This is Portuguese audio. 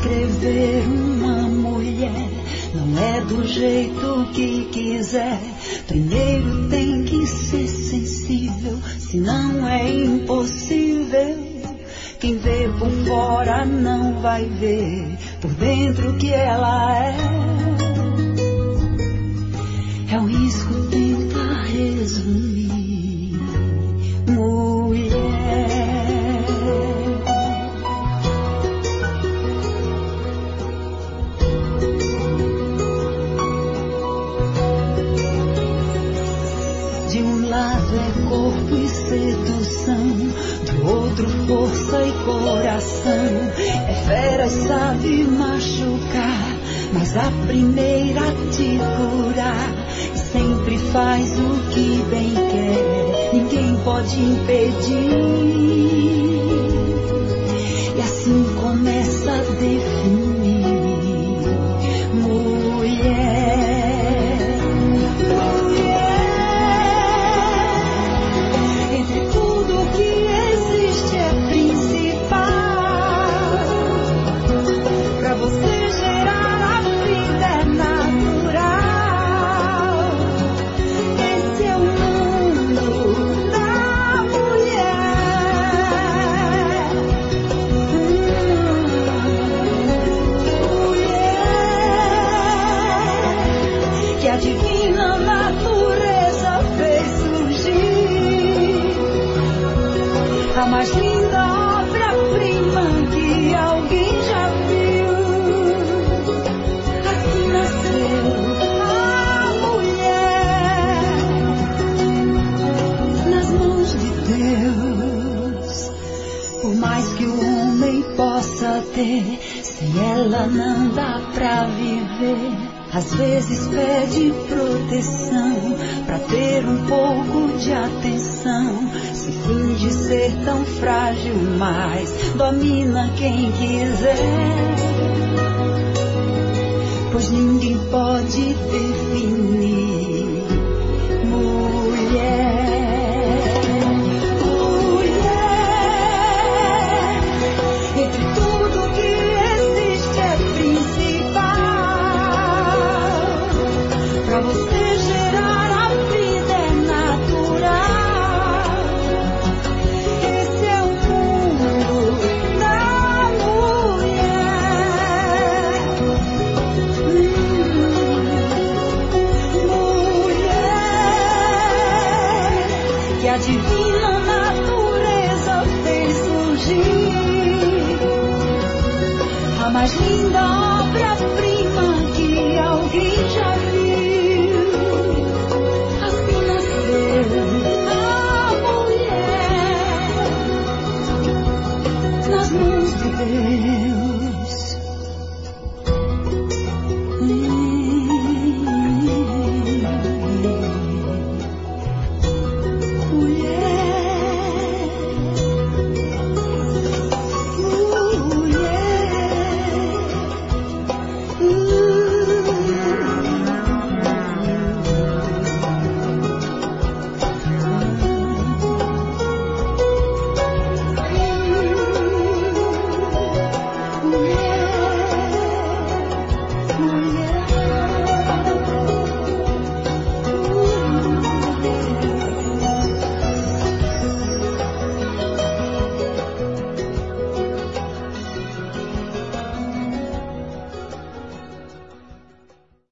descrever uma mulher não é do jeito que quiser. Primeiro tem que ser sensível, senão é impossível. Quem vê por fora não vai ver por dentro o que ela é. É um risco tentar resumir. Mulher, de um lado é corpo e sedução, do outro força e coração. É fera e sabe machucar, mas a primeira te curar. E sempre faz o que bem quer, ninguém pode impedir. E assim começa a definir. Mulher, a mais linda obra-prima que alguém já viu. Assim nasceu a mulher, nas mãos de Deus. Por mais que o homem possa ter, sem ela não dá pra viver. Às vezes pede proteção pra ter um pouco de atenção. Se finge ser tão frágil, mas domina quem quiser. Pois ninguém pode definir. Mulher, entre tudo que existe é principal. Pra você gerar a vida é natural. Esse é o mundo da mulher. Mulher, que a divina natureza fez surgir. A mais linda obra-prima que alguém já viu.